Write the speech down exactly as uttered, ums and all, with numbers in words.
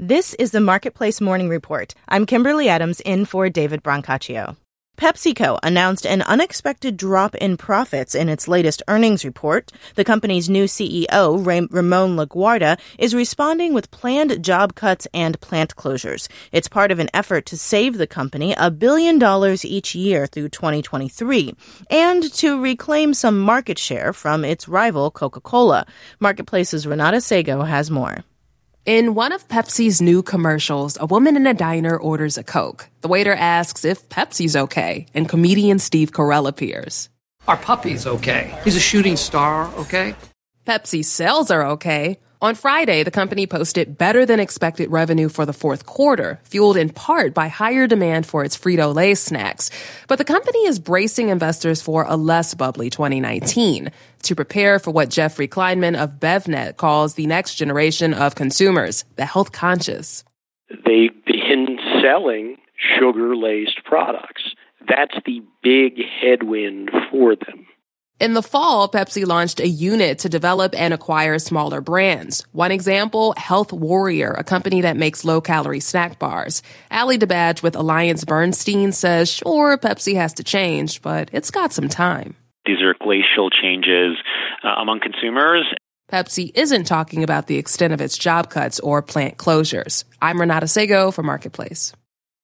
This is the Marketplace Morning Report. I'm Kimberly Adams in for David Brancaccio. PepsiCo announced an unexpected drop in profits in its latest earnings report. The company's new C E O, Ramon Laguarta, is responding with planned job cuts and plant closures. It's part of an effort to save the company a billion dollars each year through twenty twenty-three and to reclaim some market share from its rival Coca-Cola. Marketplace's Renata Sego has more. In one of Pepsi's new commercials, a woman in a diner orders a Coke. The waiter asks if Pepsi's okay, and comedian Steve Carell appears. Our puppy's okay. He's a shooting star, okay? Pepsi's sales are okay. On Friday, the company posted better-than-expected revenue for the fourth quarter, fueled in part by higher demand for its Frito-Lay snacks. But the company is bracing investors for a less bubbly twenty nineteen to prepare for what Jeffrey Kleinman of BevNet calls the next generation of consumers, the health-conscious. They begin selling sugar-laced products. That's the big headwind for them. In the fall, Pepsi launched a unit to develop and acquire smaller brands. One example, Health Warrior, a company that makes low-calorie snack bars. Ali DeBadge with Alliance Bernstein says, sure, Pepsi has to change, but it's got some time. These are glacial changes uh, among consumers. Pepsi isn't talking about the extent of its job cuts or plant closures. I'm Renata Sego for Marketplace.